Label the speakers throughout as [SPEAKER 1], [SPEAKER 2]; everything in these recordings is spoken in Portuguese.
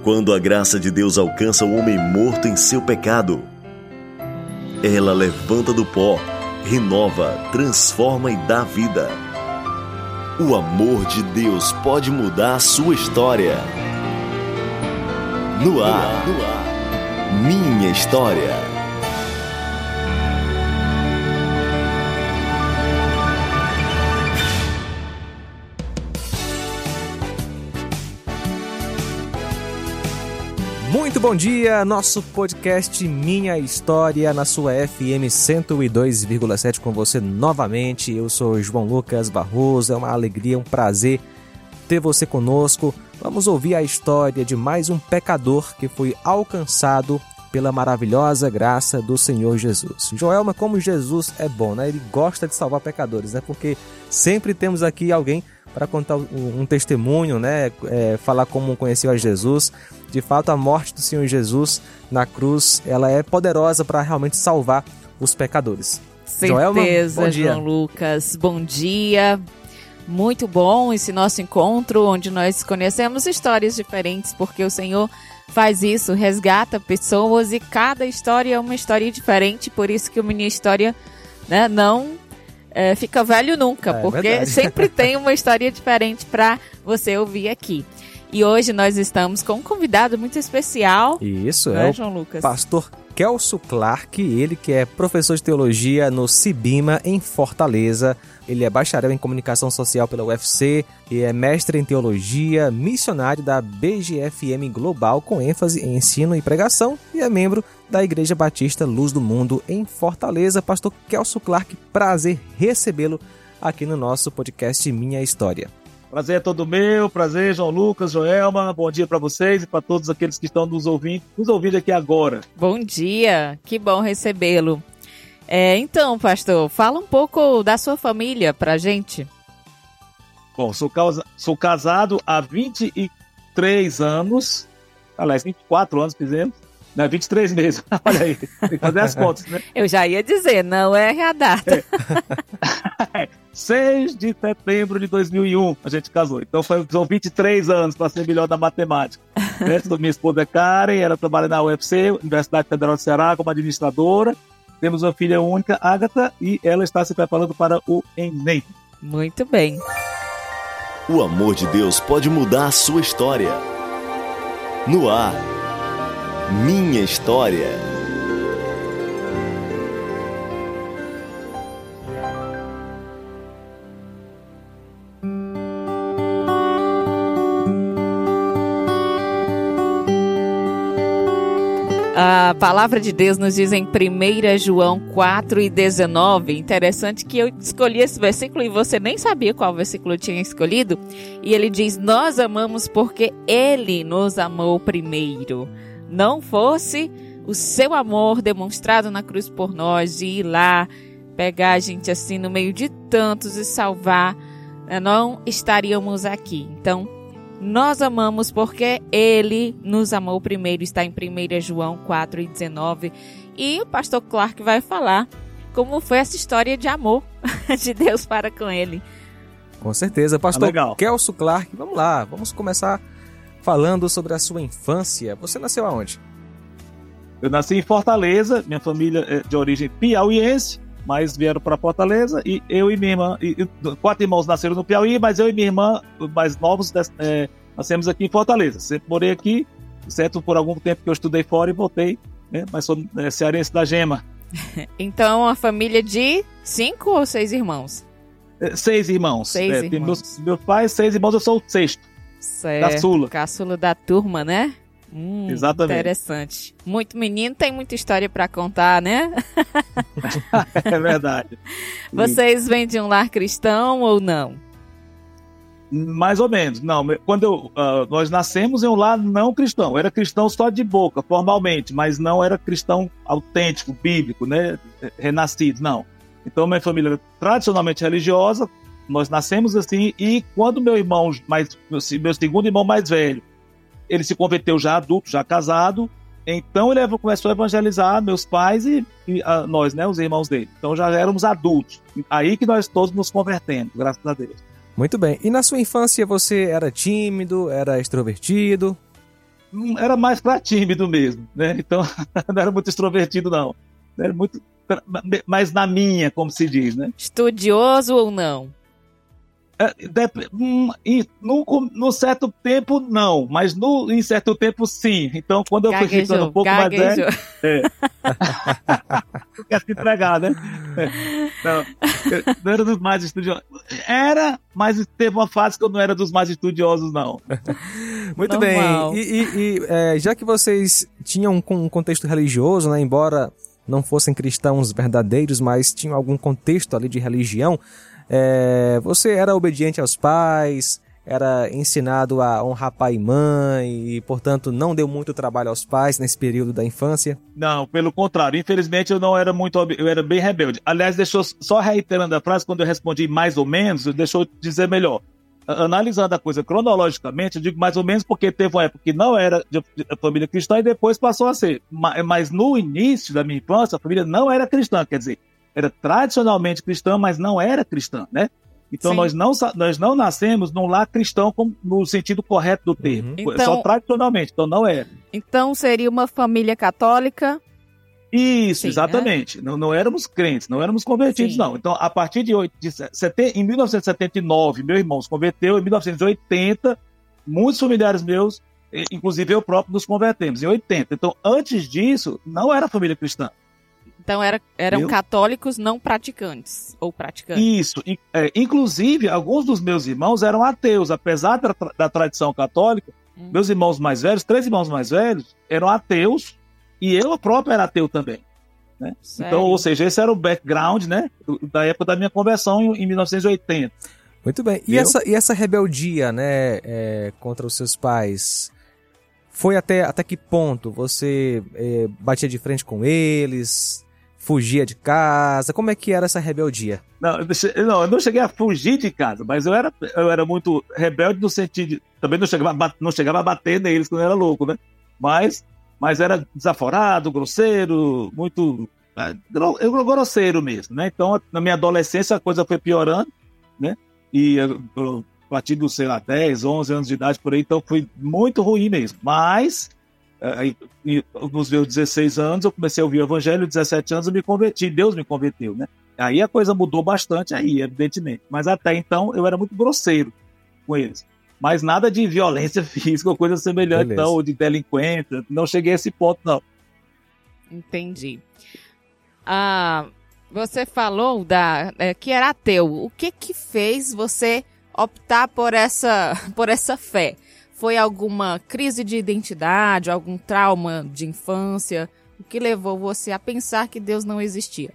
[SPEAKER 1] Quando a graça de Deus alcança o homem morto em seu pecado, ela levanta do pó, renova, transforma e dá vida. O amor de Deus pode mudar a sua história. No ar, Minha História.
[SPEAKER 2] Muito bom dia, nosso podcast Minha História na sua FM 102,7 com você novamente. Eu sou João Lucas Barroso, é uma alegria, um prazer ter você conosco. Vamos ouvir a história de mais um pecador que foi alcançado pela maravilhosa graça do Senhor Jesus. Joelma, como Jesus é bom, né? Ele gosta de salvar pecadores, né? Porque sempre temos aqui alguém para contar um testemunho, né? Falar como conheceu a Jesus. De fato, a morte do Senhor Jesus na cruz, ela é poderosa para realmente salvar os pecadores.
[SPEAKER 3] Certeza,
[SPEAKER 2] Joelma, bom dia.
[SPEAKER 3] João Lucas, bom dia. Muito bom esse nosso encontro, onde nós conhecemos histórias diferentes, porque o Senhor faz isso, resgata pessoas e cada história é uma história diferente, por isso que o Minha História, né, não fica velho nunca, porque
[SPEAKER 2] verdade.
[SPEAKER 3] sempre tem uma história diferente para você ouvir aqui. E hoje nós estamos com um convidado muito especial.
[SPEAKER 2] Isso,
[SPEAKER 3] né,
[SPEAKER 2] é
[SPEAKER 3] João
[SPEAKER 2] o
[SPEAKER 3] Lucas?
[SPEAKER 2] pastor Kelso Clark, ele que é professor de teologia no Cibima, em Fortaleza. Ele é bacharel em comunicação social pela UFC e é mestre em teologia, missionário da BGFM Global com ênfase em ensino e pregação e é membro da Igreja Batista Luz do Mundo em Fortaleza. Pastor Kelso Clark, prazer recebê-lo aqui no nosso podcast Minha História.
[SPEAKER 4] Prazer é todo meu, prazer João Lucas, Joelma, bom dia para vocês e para todos aqueles que estão nos ouvindo aqui agora.
[SPEAKER 3] Bom dia, que bom recebê-lo. Então, pastor, fala um pouco da sua família pra gente.
[SPEAKER 4] Bom, sou casado há 23 anos, aliás, 24 anos fizemos, né, 23 meses, olha aí, tem que fazer as contas, né?
[SPEAKER 3] Eu já ia dizer, não erre a data.
[SPEAKER 4] 6 de setembro de 2001 a gente casou, então são 23 anos para ser melhor da matemática. Minha esposa é Karen, ela trabalha na UFC, Universidade Federal do Ceará, como administradora. Temos uma filha única, Ágata, e ela está se preparando para o Enem.
[SPEAKER 3] Muito bem.
[SPEAKER 1] O amor de Deus pode mudar a sua história. No ar, Minha História.
[SPEAKER 3] A palavra de Deus nos diz em 1 João 4:19, interessante que eu escolhi esse versículo e você nem sabia qual versículo eu tinha escolhido, e ele diz, nós amamos porque ele nos amou primeiro. Não fosse o seu amor demonstrado na cruz por nós, de ir lá, pegar a gente assim no meio de tantos e salvar, não estaríamos aqui. Então, nós amamos porque ele nos amou primeiro, está em 1 João 4:19. E o pastor Clark vai falar como foi essa história de amor de Deus para com ele.
[SPEAKER 2] Com certeza, pastor
[SPEAKER 4] Legal.
[SPEAKER 2] Kelso Clark, vamos lá, vamos começar falando sobre a sua infância. Você nasceu aonde?
[SPEAKER 4] Eu nasci em Fortaleza, minha família é de origem piauiense, mas vieram para Fortaleza, e eu e minha irmã, 4 irmãos nasceram no Piauí, mas eu e minha irmã, mais novos, nascemos aqui em Fortaleza. Sempre morei aqui, exceto por algum tempo que eu estudei fora e voltei, né? Mas sou cearense da Gema.
[SPEAKER 3] Então, a família de 5 ou 6 irmãos?
[SPEAKER 4] 6 irmãos.
[SPEAKER 3] 6 irmãos.
[SPEAKER 4] Meus pais, 6 irmãos, eu sou o 6º.
[SPEAKER 3] Certo.
[SPEAKER 4] Caçula.
[SPEAKER 3] Caçula da turma, né?
[SPEAKER 4] Exatamente.
[SPEAKER 3] Interessante. Muito menino, tem muita história para contar, né?
[SPEAKER 4] É verdade.
[SPEAKER 3] Vocês vêm de um lar cristão ou não?
[SPEAKER 4] Mais ou menos. Não, quando nós nascemos em um lar não cristão. Eu era cristão só de boca, formalmente, mas não era cristão autêntico, bíblico, né? Renascido, não. Então, minha família era tradicionalmente religiosa, nós nascemos assim, e quando meu segundo irmão mais velho, ele se converteu já adulto, já casado, então ele começou a evangelizar meus pais e nós, né, os irmãos dele. Então já éramos adultos. Aí que nós todos nos convertemos, graças a Deus.
[SPEAKER 2] Muito bem. E na sua infância você era tímido, era extrovertido?
[SPEAKER 4] era mais para tímido mesmo, né? Então, não era muito extrovertido, não. Era muito mais na minha, como se diz, né?
[SPEAKER 3] Estudioso ou não?
[SPEAKER 4] No certo tempo, não. Mas em certo tempo, sim. Então, quando eu fui ficando um pouco mais velho... Não quer se entregar, né? Não era dos mais estudiosos. Era, mas teve uma fase que eu não era dos mais estudiosos, não.
[SPEAKER 2] Muito
[SPEAKER 3] Normal.
[SPEAKER 2] bem. E já que vocês tinham um contexto religioso, né, embora não fossem cristãos verdadeiros, mas tinham algum contexto ali de religião, você era obediente aos pais, era ensinado a honrar pai e mãe, e, portanto, não deu muito trabalho aos pais nesse período da infância?
[SPEAKER 4] Não, pelo contrário. Infelizmente, eu não era eu era bem rebelde. Aliás, só reiterando a frase, quando eu respondi mais ou menos, deixou eu dizer melhor. Analisando a coisa cronologicamente, eu digo mais ou menos porque teve uma época que não era de família cristã e depois passou a ser. Mas no início da minha infância, a família não era cristã, quer dizer, era tradicionalmente cristã, mas não era cristã, né? Então nós não nascemos num lar cristão no sentido correto do termo.
[SPEAKER 3] Então,
[SPEAKER 4] só tradicionalmente, então não era.
[SPEAKER 3] Então seria uma família católica?
[SPEAKER 4] Isso,
[SPEAKER 3] Sim,
[SPEAKER 4] exatamente. Né? Não éramos crentes, não éramos convertidos,
[SPEAKER 3] Sim.
[SPEAKER 4] não. Então, a partir em 1979, meu irmão se converteu. Em 1980, muitos familiares meus, inclusive eu próprio, nos convertemos. Em 80. Então, antes disso, não era família cristã.
[SPEAKER 3] Então eram católicos não praticantes, ou praticantes.
[SPEAKER 4] Isso. Inclusive, alguns dos meus irmãos eram ateus. Apesar da tradição católica, meus irmãos mais velhos, 3 irmãos mais velhos, eram ateus. E eu próprio era ateu também, né? Então, ou seja, esse era o background, né, da época da minha conversão em 1980.
[SPEAKER 2] Muito bem. E essa rebeldia, né, contra os seus pais, foi até que ponto? Você batia de frente com eles, fugia de casa? Como é que era essa rebeldia?
[SPEAKER 4] Não, eu não cheguei a fugir de casa, mas eu era muito rebelde no sentido de... Também não chegava a bater neles quando eu era louco, né? Mas era desaforado, grosseiro, muito grosseiro mesmo, né? Então, na minha adolescência, a coisa foi piorando, né? E a partir dos, sei lá, 10, 11 anos de idade, por aí, então foi muito ruim mesmo. Mas, nos meus 16 anos, eu comecei a ouvir o evangelho, 17 anos eu me converti, Deus me converteu, né? Aí a coisa mudou bastante aí, evidentemente. Mas até então, eu era muito grosseiro com eles. Mas nada de violência física ou coisa semelhante, não, ou de delinquência. Não cheguei a esse ponto, não.
[SPEAKER 3] Entendi. Você falou que era ateu. O que fez você optar por essa fé? Foi alguma crise de identidade, algum trauma de infância? O que levou você a pensar que Deus não existia?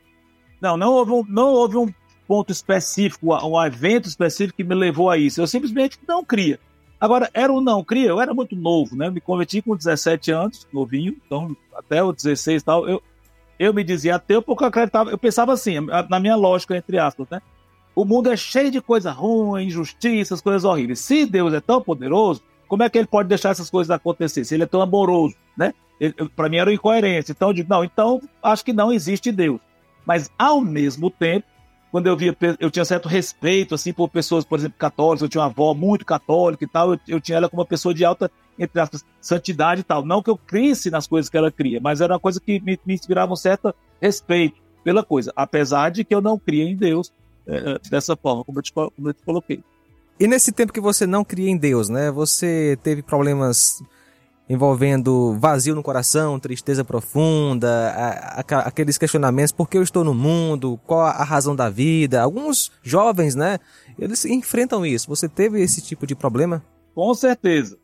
[SPEAKER 4] Não houve um ponto específico, um evento específico que me levou a isso. Eu simplesmente não cria. Agora, era um não cria, eu era muito novo, né? Me converti com 17 anos, novinho, então até os 16 e tal, eu me dizia ateu porque eu acreditava, eu pensava assim, na minha lógica, entre aspas, né? O mundo é cheio de coisa ruim, injustiças, coisas horríveis. Se Deus é tão poderoso, como é que ele pode deixar essas coisas acontecer? Se ele é tão amoroso, né? Para mim era incoerência. Então eu digo, não, então acho que não existe Deus. Mas, ao mesmo tempo, quando eu tinha certo respeito, assim, por pessoas, por exemplo, católicas, eu tinha uma avó muito católica e tal, eu tinha ela como uma pessoa de alta, entre aspas, santidade e tal. Não que eu crisse nas coisas que ela cria, mas era uma coisa que me inspirava um certo respeito pela coisa, apesar de que eu não cria em Deus dessa forma, como eu te coloquei.
[SPEAKER 2] E nesse tempo que você não cria em Deus, né, você teve problemas envolvendo vazio no coração, tristeza profunda, aqueles questionamentos, por que eu estou no mundo, qual a razão da vida? Alguns jovens, né, eles enfrentam isso. Você teve esse tipo de problema?
[SPEAKER 4] Com certeza.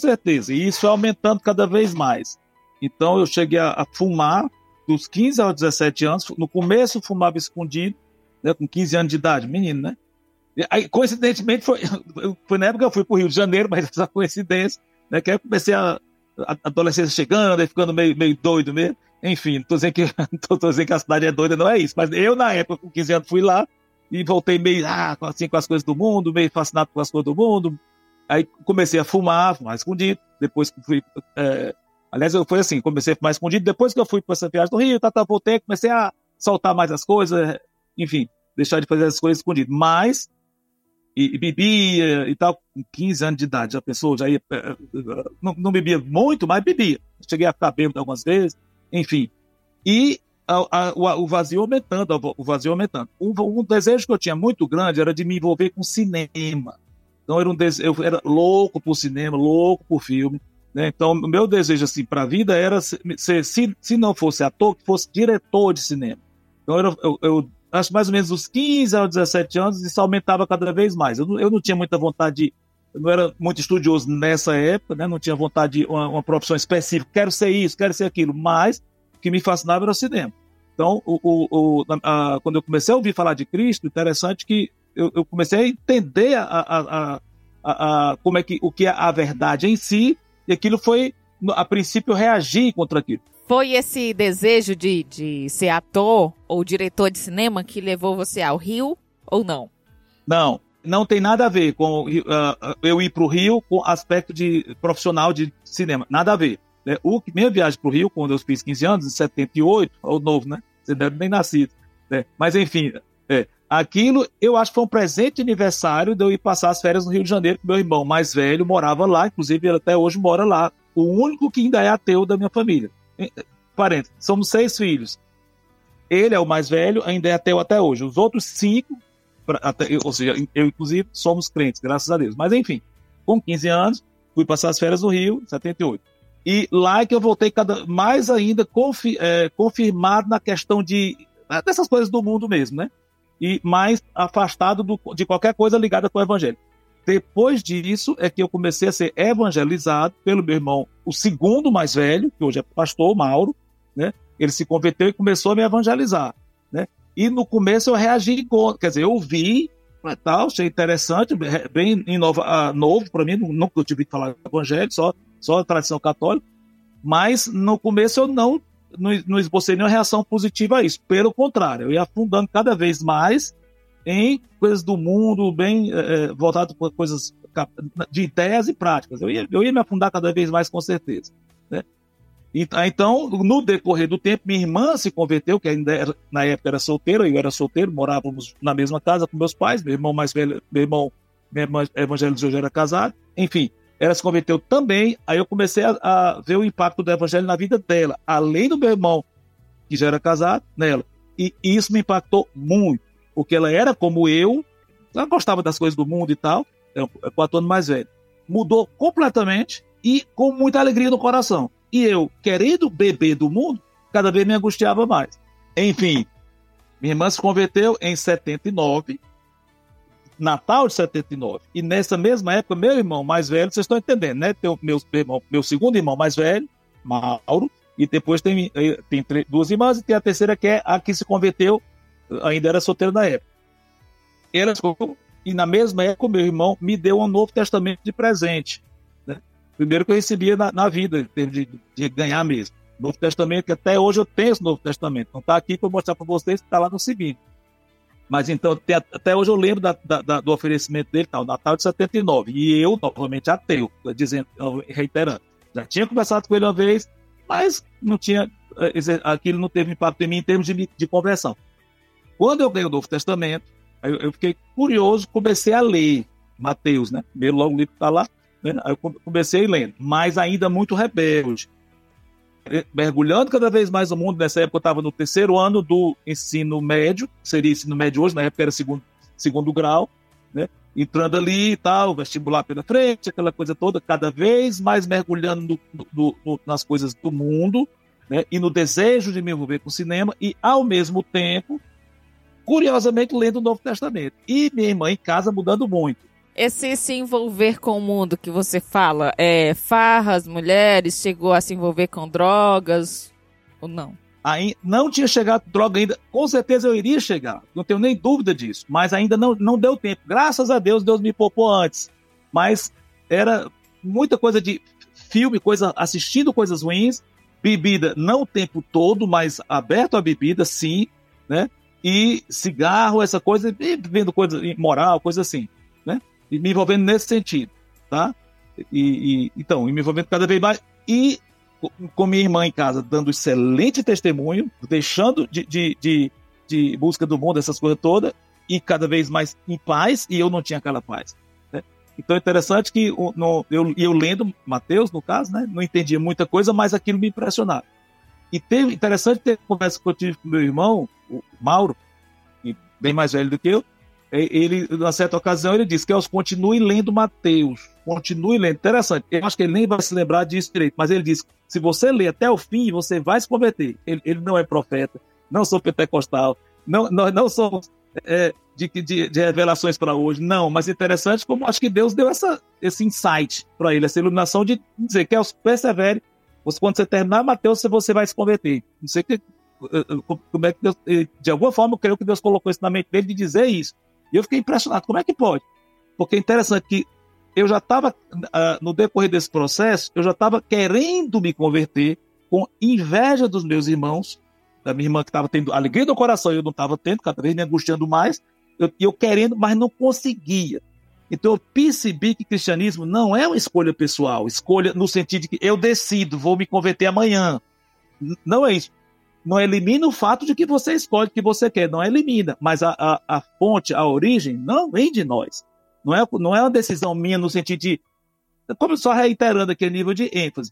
[SPEAKER 4] E isso foi aumentando cada vez mais. Então eu cheguei a fumar dos 15 aos 17 anos. No começo eu fumava escondido, né, com 15 anos de idade, menino, né? E aí, coincidentemente, foi na época que eu fui para o Rio de Janeiro, mas essa coincidência, né, que aí eu comecei a adolescência chegando, aí ficando meio doido mesmo. Enfim, não tô dizendo que a cidade é doida, não é isso. Mas eu, na época, com 15 anos, fui lá e voltei meio assim, com as coisas do mundo, meio fascinado com as coisas do mundo. Aí comecei a fumar escondido. Depois que fui... aliás, foi assim, comecei a fumar escondido. Depois que eu fui para essa viagem do Rio, voltei, comecei a soltar mais as coisas. Enfim, deixar de fazer as coisas escondidas. Mas, e bebia e tal, com 15 anos de idade, já pensou, já ia, não bebia muito, mas bebia. Cheguei a ficar bêbado algumas vezes, enfim. E o vazio aumentando, Um desejo que eu tinha muito grande era de me envolver com cinema. Então eu era louco por cinema, louco por filme, né? Então o meu desejo assim para a vida era ser, se não fosse ator, que fosse diretor de cinema. Então eu acho mais ou menos dos 15 aos 17 anos isso aumentava cada vez mais. Eu não tinha muita vontade eu não era muito estudioso nessa época, né? Não tinha vontade de uma profissão específica, quero ser isso, quero ser aquilo, mas o que me fascinava era o cinema. Então, quando eu comecei a ouvir falar de Cristo, interessante que eu comecei a entender como o que é a verdade em si, e aquilo foi, a princípio, reagir contra aquilo.
[SPEAKER 3] Foi esse desejo de ser ator ou diretor de cinema que levou você ao Rio, ou não?
[SPEAKER 4] Não tem nada a ver com eu ir para o Rio com aspecto de profissional de cinema, nada a ver. Né? Minha viagem para o Rio, quando eu fiz 15 anos, em 78, ou novo, né? Você deve nem nascido. Né? Mas, enfim, aquilo eu acho que foi um presente de aniversário de eu ir passar as férias no Rio de Janeiro, que meu irmão mais velho morava lá, inclusive ele até hoje mora lá. O único que ainda é ateu da minha família. Parentes, somos 6 filhos. Ele é o mais velho, ainda é ateu até hoje. Os outros 5, ou seja, eu inclusive, somos crentes, graças a Deus. Mas, enfim, com 15 anos, fui passar as férias no Rio, em 78. E lá é que eu voltei mais ainda confirmado na questão dessas coisas do mundo mesmo, né? E mais afastado de qualquer coisa ligada com o evangelho. Depois disso é que eu comecei a ser evangelizado pelo meu irmão, o segundo mais velho, que hoje é pastor, Mauro, né? Ele se converteu e começou a me evangelizar, né? E no começo eu reagi quer dizer, eu vi, tal, achei interessante, bem novo para mim, nunca eu tive que falar evangelho, só a tradição católica, mas no começo eu não esbocei nenhuma reação positiva a isso. Pelo contrário, eu ia afundando cada vez mais em coisas do mundo, bem voltado para coisas de ideias e práticas. Eu ia me afundar cada vez mais, com certeza. Né? Então, no decorrer do tempo, minha irmã se converteu, que ainda na época era solteira, eu era solteiro, morávamos na mesma casa com meus pais, meu irmão mais velho, meu irmão evangelizou, já era casado, enfim. Ela se converteu também, aí eu comecei a ver o impacto do evangelho na vida dela, além do meu irmão, que já era casado, nela. E isso me impactou muito, porque ela era como eu, ela gostava das coisas do mundo e tal, é 4 anos mais velho. Mudou completamente e com muita alegria no coração. E eu, querendo beber do mundo, cada vez me angustiava mais. Enfim, minha irmã se converteu em 79, Natal de 79. E nessa mesma época, meu irmão mais velho, vocês estão entendendo, né? Tem o meu segundo irmão mais velho, Mauro, e depois tem 2 irmãs, e tem a terceira que é a que se converteu, ainda era solteira na época. E na mesma época, meu irmão me deu um Novo Testamento de presente. Né? Primeiro que eu recebia na vida, de ganhar mesmo. Novo Testamento, que até hoje eu tenho esse Novo Testamento. Não está aqui para mostrar para vocês, está lá no seguinte. Mas então, até hoje eu lembro do oferecimento dele, o Natal de 79. E eu, novamente, ateu, reiterando. Já tinha conversado com ele uma vez, mas não tinha, aquilo não teve impacto em mim em termos de conversão. Quando eu ganhei o Novo Testamento, eu fiquei curioso, comecei a ler Mateus, né? Primeiro logo o livro está lá, né? Aí eu comecei lendo, mas ainda muito rebelde. Mergulhando cada vez mais no mundo. Nessa época eu estava no 3º ano do ensino médio, seria ensino médio hoje, na época era segundo grau, né? Entrando ali e tal, vestibular pela frente, aquela coisa toda, cada vez mais mergulhando nas coisas do mundo, né? E no desejo de me envolver com o cinema, e ao mesmo tempo, curiosamente, lendo o Novo Testamento. E minha irmã em casa mudando muito.
[SPEAKER 3] Esse se envolver com o mundo que você fala, farras, mulheres, chegou a se envolver com drogas ou não?
[SPEAKER 4] Aí, não tinha chegado droga ainda, com certeza eu iria chegar, não tenho nem dúvida disso, mas ainda não deu tempo. Graças a Deus, Deus me poupou antes, mas era muita coisa de filme, assistindo coisas ruins, bebida não o tempo todo, mas aberto à bebida, sim, né? E cigarro, essa coisa, e vendo coisa imoral, coisa assim, né? E me envolvendo nesse sentido, tá? Então, me envolvendo cada vez mais. E com minha irmã em casa, dando excelente testemunho, deixando de busca do mundo, essas coisas todas, e cada vez mais em paz, e eu não tinha aquela paz. Né? Então é interessante que eu lendo Mateus, no caso, né, não entendia muita coisa, mas aquilo me impressionava. E interessante ter conversa que eu tive com meu irmão, o Mauro, bem mais velho do que eu. Ele, numa certa ocasião, ele disse que eu continue lendo Mateus. Continue lendo. Interessante. Eu acho que ele nem vai se lembrar disso direito, mas ele disse: se você ler até o fim, você vai se converter. Ele não é profeta, não sou pentecostal, não somos de revelações para hoje, não. Mas interessante como acho que Deus deu esse insight para ele, essa iluminação de dizer que persevere. Quando você terminar Mateus, você vai se converter. Não sei como é que Deus, de alguma forma, eu creio que Deus colocou isso na mente dele de dizer isso. E eu fiquei impressionado, como é que pode? Porque é interessante que eu já estava, no decorrer desse processo, eu já estava querendo me converter, com inveja dos meus irmãos, da minha irmã que estava tendo alegria do coração, eu não estava tendo, cada vez me angustiando mais, eu querendo, mas não conseguia. Então eu percebi que cristianismo não é uma escolha pessoal, escolha no sentido de que eu decido, vou me converter amanhã. Não é isso. Não elimina o fato de que você escolhe o que você quer, não elimina, mas a fonte, a origem, não vem de nós. Não é uma decisão minha no sentido de, como só reiterando aqui a nível de ênfase,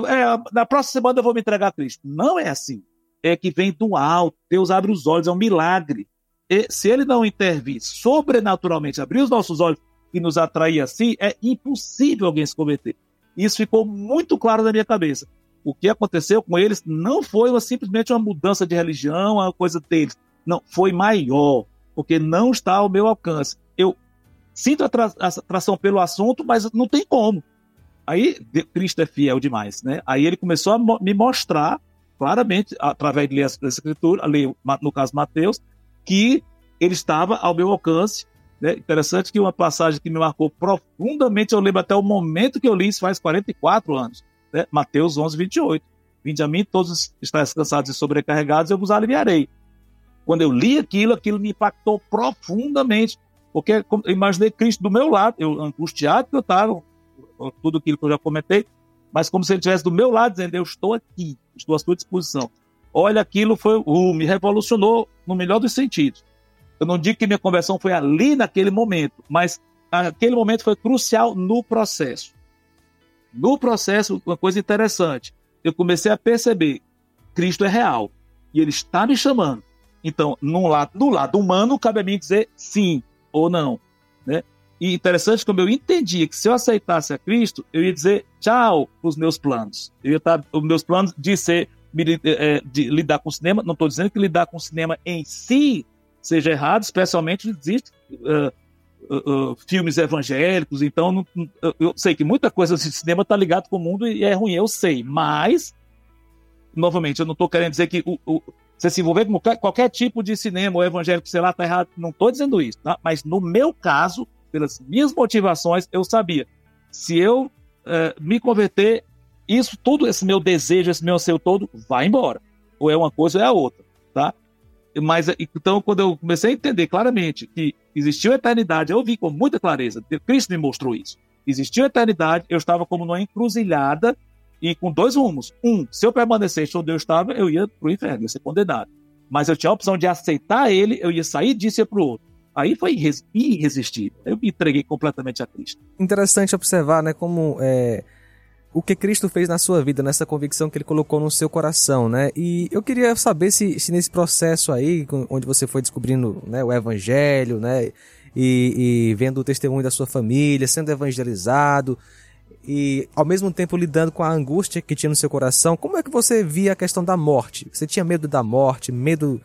[SPEAKER 4] na próxima semana eu vou me entregar a Cristo. Não é assim. É que vem do alto, Deus abre os olhos, é um milagre. E, se ele não intervir sobrenaturalmente, abrir os nossos olhos e nos atrair assim, é impossível alguém se converter. Isso ficou muito claro na minha cabeça. O que aconteceu com eles não foi simplesmente uma mudança de religião, uma coisa deles. Não, foi maior, porque não está ao meu alcance. Eu sinto atração pelo assunto, mas não tem como. Aí, Cristo é fiel demais, né? Aí ele começou a me mostrar claramente, através de ler as Escrituras, no caso Mateus, que ele estava ao meu alcance. Né? Interessante que uma passagem que me marcou profundamente, eu lembro até o momento que eu li, isso faz 44 anos. Né? Mateus 11, 28. Vinde a mim, todos estáis cansados e sobrecarregados, eu vos aliviarei. Quando eu li aquilo me impactou profundamente, porque eu imaginei Cristo do meu lado, eu angustiado que eu estava, tudo aquilo que eu já comentei, mas como se ele estivesse do meu lado, dizendo: eu estou aqui, estou à sua disposição. Olha, aquilo me revolucionou no melhor dos sentidos. Eu não digo que minha conversão foi ali naquele momento, mas aquele momento foi crucial no processo. No processo, uma coisa interessante, eu comecei a perceber: Cristo é real e ele está me chamando. Então, no lado humano, cabe a mim dizer sim ou não. Né? E interessante como eu entendia que se eu aceitasse a Cristo, eu ia dizer tchau para os meus planos. Eu ia estar, os meus planos de lidar com o cinema, não estou dizendo que lidar com o cinema em si seja errado, especialmente existe filmes evangélicos, então eu sei que muita coisa de cinema está ligada com o mundo e é ruim, eu sei, mas, novamente, eu não estou querendo dizer que você se envolver com qualquer tipo de cinema ou evangélico, sei lá, está errado, não estou dizendo isso, tá? Mas no meu caso, pelas minhas motivações, eu sabia, se eu me converter, isso tudo, esse meu desejo, esse meu anseio todo, vai embora, ou é uma coisa ou é a outra, tá? Mas, então, quando eu comecei a entender claramente que existiu eternidade, eu vi com muita clareza, Cristo me mostrou isso. Existiu eternidade, eu estava como numa encruzilhada e com dois rumos. Se eu permanecesse onde eu estava, eu ia para o inferno, ia ser condenado. Mas eu tinha a opção de aceitar ele, eu ia sair disso e ia para o outro. Aí foi irresistível. Eu me entreguei completamente a Cristo.
[SPEAKER 2] Interessante observar, né, como o que Cristo fez na sua vida, nessa convicção que ele colocou no seu coração, né? E eu queria saber se nesse processo aí, onde você foi descobrindo, né, o evangelho, né, e vendo o testemunho da sua família, sendo evangelizado, e ao mesmo tempo lidando com a angústia que tinha no seu coração, como é que você via a questão da morte? Você tinha medo da morte, medo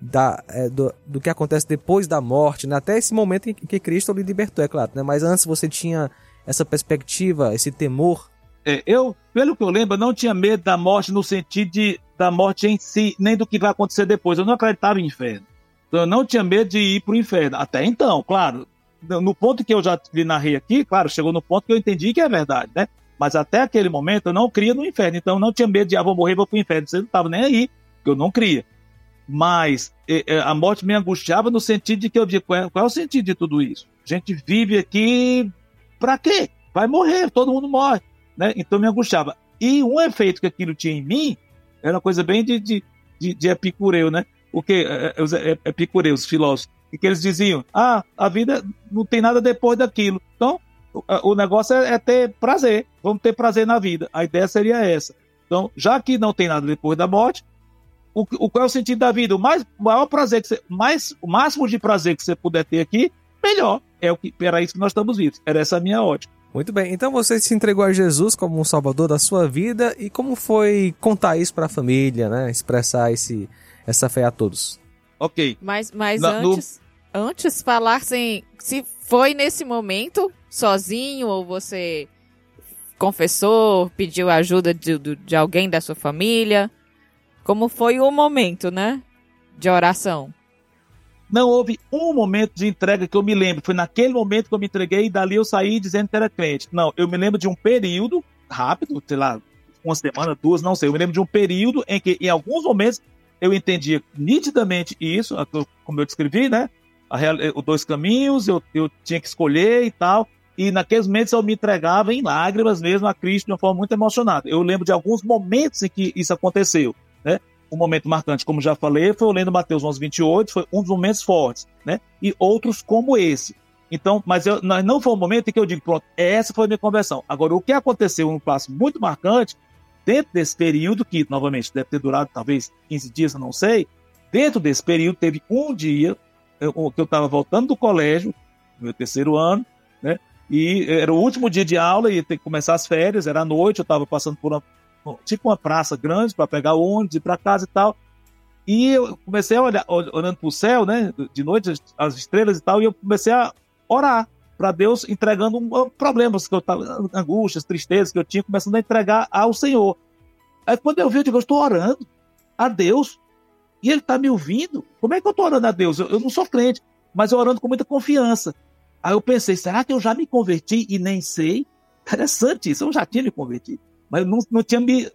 [SPEAKER 2] do que acontece depois da morte, né? Até esse momento em que Cristo lhe libertou, é claro, né? Mas antes você tinha essa perspectiva, esse temor?
[SPEAKER 4] Pelo que eu lembro, eu não tinha medo da morte no sentido da morte em si, nem do que vai acontecer depois. Eu não acreditava em inferno. Então, eu não tinha medo de ir para o inferno. Até então, claro, no ponto que eu já lhe narrei aqui, claro, chegou no ponto que eu entendi que é verdade, né? Mas até aquele momento eu não cria no inferno. Então eu não tinha medo de, vou morrer, vou para o inferno. Você não estava nem aí, porque eu não cria. Mas a morte me angustiava no sentido de que eu via, qual é o sentido de tudo isso? A gente vive aqui para quê? Vai morrer, todo mundo morre. Né? Então me angustiava. E um efeito que aquilo tinha em mim era uma coisa bem de epicureu, né? Porque Epicureu, os filósofos, e que eles diziam, a vida não tem nada depois daquilo. Então, o negócio é ter prazer, vamos ter prazer na vida. A ideia seria essa. Então, já que não tem nada depois da morte, qual é o sentido da vida? O maior prazer o máximo de prazer que você puder ter aqui, melhor. Era isso que nós estamos vivos. Era essa a minha ótica.
[SPEAKER 2] Muito bem, então você se entregou a Jesus como um salvador da sua vida, e como foi contar isso para a família, né? Expressar essa fé a todos?
[SPEAKER 4] Ok.
[SPEAKER 3] Mas antes falassem se foi nesse momento sozinho, ou você confessou, pediu ajuda de alguém da sua família. Como foi o momento, né, de oração?
[SPEAKER 4] Não houve um momento de entrega que eu me lembro. Foi naquele momento que eu me entreguei e dali eu saí dizendo que era crente. Não, eu me lembro de um período rápido, sei lá, uma semana, 2, não sei. Eu me lembro de um período em que, em alguns momentos, eu entendia nitidamente isso, como eu descrevi, né? Os 2 caminhos, eu tinha que escolher e tal. E naqueles momentos eu me entregava em lágrimas mesmo a Cristo de uma forma muito emocionada. Eu lembro de alguns momentos em que isso aconteceu, né? Um momento marcante, como já falei, foi eu lendo Mateus 11:28, foi um dos momentos fortes, né? E outros como esse. Então, mas não foi um momento em que eu digo, pronto, essa foi a minha conversão. Agora, o que aconteceu, um passo muito marcante, dentro desse período, que novamente deve ter durado talvez 15 dias, eu não sei, dentro desse período teve um dia que eu estava voltando do colégio, no meu 3º ano, né? E era o último dia de aula, ia ter que começar as férias, era à noite, eu estava passando por uma praça grande para pegar o ônibus, ir para casa e tal. E eu comecei a olhar, olhando para o céu, né, de noite, as estrelas e tal, e eu comecei a orar para Deus, entregando problemas que eu estava, angústias, tristezas que eu tinha, começando a entregar ao Senhor. Aí quando eu vi, eu digo, eu estou orando a Deus e Ele está me ouvindo. Como é que eu estou orando a Deus? Eu não sou crente, mas eu orando com muita confiança. Aí eu pensei, será que eu já me converti e nem sei? Interessante isso, eu já tinha me convertido, mas eu não tinha me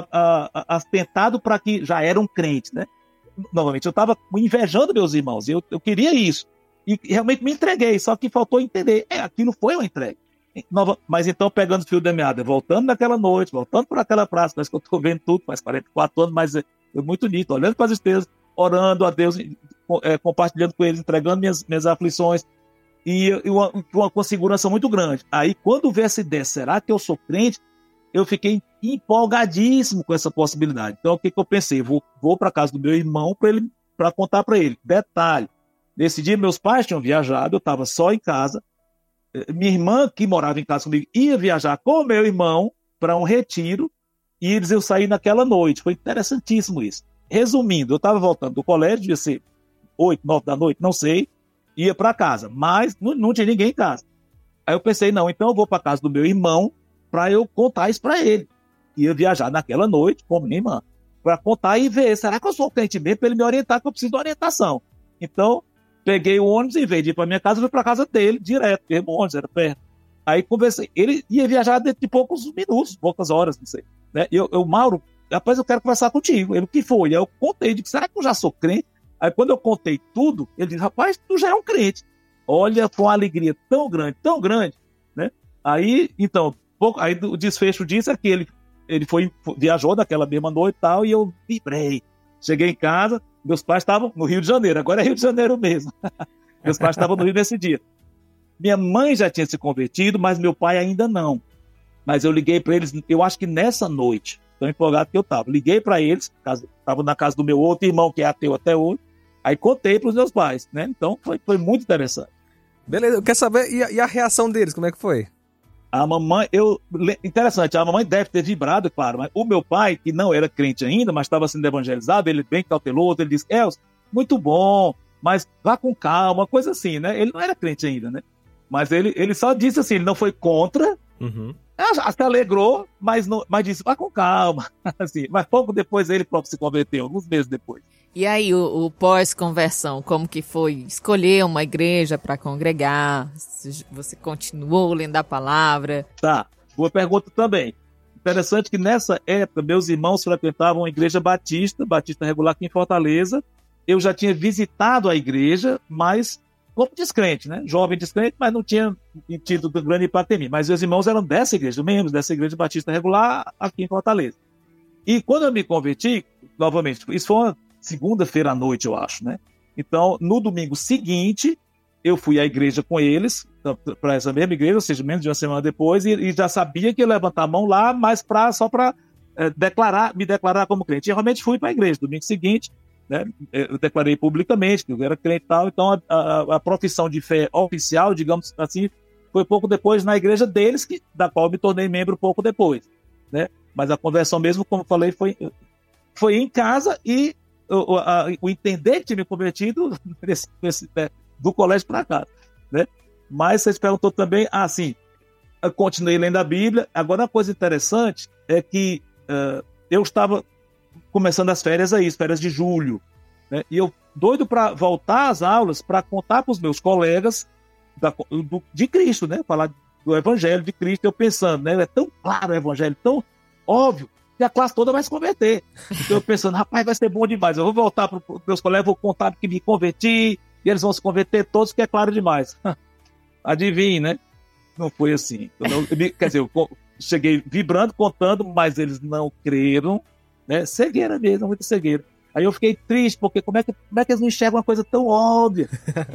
[SPEAKER 4] atentado para que já era um crente, né? Novamente, eu estava invejando meus irmãos, eu queria isso, e realmente me entreguei, só que faltou entender, aquilo foi uma entrega. Mas então, pegando o fio da meada, voltando naquela noite, voltando para aquela praça, parece que eu estou vendo tudo, faz 44 anos, mas foi muito nítido, olhando para as estrelas, orando a Deus, compartilhando com eles, entregando minhas aflições, e com segurança muito grande. Aí, quando veio essa ideia, será que eu sou crente? Eu fiquei empolgadíssimo com essa possibilidade. Então, o que eu pensei? Vou para a casa do meu irmão para contar para ele. Detalhe, nesse dia meus pais tinham viajado, eu estava só em casa. Minha irmã, que morava em casa comigo, ia viajar com o meu irmão para um retiro, e eles iam sair naquela noite. Foi interessantíssimo isso. Resumindo, eu estava voltando do colégio, devia ser 8, 9 da noite, não sei, ia para casa, mas não tinha ninguém em casa. Aí eu pensei, não, então eu vou para casa do meu irmão para eu contar isso para ele. Ia viajar naquela noite com minha irmã, para contar e ver, será que eu sou crente mesmo, para ele me orientar, que eu preciso de orientação. Então, peguei o ônibus, em vez de ir para minha casa, eu fui para casa dele, direto, porque o ônibus era perto. Aí conversei, ele ia viajar dentro de poucos minutos, poucas horas, não sei. Né? Mauro, rapaz, eu quero conversar contigo. Ele, o que foi? Aí eu contei, disse, será que eu já sou crente? Aí quando eu contei tudo, ele disse, rapaz, tu já é um crente. Olha, com uma alegria tão grande, né? Aí, então, aí o desfecho disso é que ele viajou naquela mesma noite e tal, e eu vibrei. Cheguei em casa, meus pais estavam no Rio de Janeiro, agora é Rio de Janeiro mesmo. Meus pais estavam no Rio nesse dia. Minha mãe já tinha se convertido, mas meu pai ainda não. Mas eu liguei para eles, eu acho que nessa noite, tão empolgado que eu estava. Liguei para eles, estava na casa do meu outro irmão, que é ateu até hoje. Aí contei para os meus pais, né? Então foi muito interessante.
[SPEAKER 2] Beleza, eu quero saber, e a reação deles, como é que foi?
[SPEAKER 4] A mamãe, interessante, a mamãe deve ter vibrado, claro, mas o meu pai, que não era crente ainda, mas estava sendo evangelizado, ele bem cauteloso, ele disse, Elcio, muito bom, mas vá com calma, coisa assim, né? Ele não era crente ainda, né? Mas ele só disse assim, ele não foi contra, se alegrou, mas disse, vá com calma, assim, mas pouco depois ele próprio se converteu, alguns meses depois.
[SPEAKER 3] E aí, o pós-conversão, como que foi escolher uma igreja para congregar? Você continuou lendo a palavra?
[SPEAKER 4] Tá, boa pergunta também. Interessante que nessa época, meus irmãos frequentavam a igreja batista regular aqui em Fortaleza. Eu já tinha visitado a igreja, mas como descrente, né? Jovem descrente, mas não tinha tido grande impacto em mim. Mas meus irmãos eram dessa igreja, membros dessa igreja batista regular aqui em Fortaleza. E quando eu me converti, novamente, isso foi uma segunda-feira à noite, eu acho, né? Então, no domingo seguinte, eu fui à igreja com eles, para essa mesma igreja, ou seja, menos de uma semana depois, e já sabia que ia levantar a mão lá, mas só para me declarar como crente. E realmente fui para a igreja. Domingo seguinte, né, eu declarei publicamente que eu era crente e tal. Então, a profissão de fé oficial, digamos assim, foi pouco depois na igreja deles, da qual eu me tornei membro pouco depois, né? Mas a conversão mesmo, como eu falei, foi em casa, e o entender que tinha me convertido do colégio para casa, né? Mas vocês perguntou também, sim, eu continuei lendo a Bíblia. Agora, uma coisa interessante é que eu estava começando as férias férias de julho, né? E eu doido para voltar às aulas, para contar para os meus colegas de Cristo, né? Falar do Evangelho de Cristo. Eu pensando, né? É tão claro o Evangelho, tão óbvio, que a classe toda vai se converter. Então eu pensando, rapaz, vai ser bom demais. Eu vou voltar para os meus colegas, vou contar que me converti, e eles vão se converter todos, que é claro demais. Adivinhe, né? Não foi assim. Quer dizer, eu cheguei vibrando, contando, mas eles não creram, né? Cegueira mesmo, muita cegueira. Aí eu fiquei triste, porque como é que eles não enxergam uma coisa tão óbvia?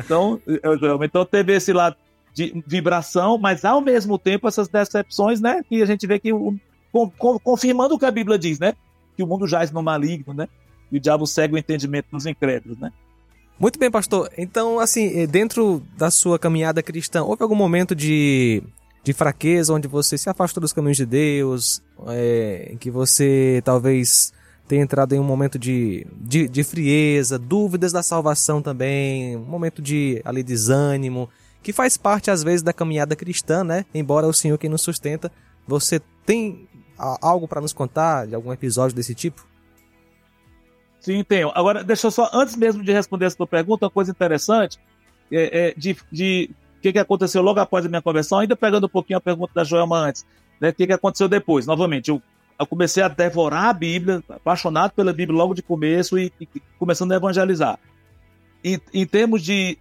[SPEAKER 4] Então teve esse lado de vibração, mas ao mesmo tempo essas decepções, né? Que a gente vê que, confirmando o que a Bíblia diz, né? Que o mundo jaz no maligno, né? E o diabo cega o entendimento dos incrédulos, né?
[SPEAKER 2] Muito bem, pastor. Então, assim, dentro da sua caminhada cristã, houve algum momento de fraqueza, onde você se afastou dos caminhos de Deus, em que você talvez tenha entrado em um momento de frieza, dúvidas da salvação também, um momento de desânimo, que faz parte, às vezes, da caminhada cristã, né? Embora o Senhor quem nos sustenta. Você tem algo para nos contar de algum episódio desse tipo?
[SPEAKER 4] Sim, tenho. Agora, deixa eu só, antes mesmo de responder essa tua pergunta, uma coisa interessante de o que aconteceu logo após a minha conversão, ainda pegando um pouquinho a pergunta da Joelma antes, né? O que aconteceu depois? Novamente, eu comecei a devorar a Bíblia, apaixonado pela Bíblia logo de começo, e começando a evangelizar. Em termos de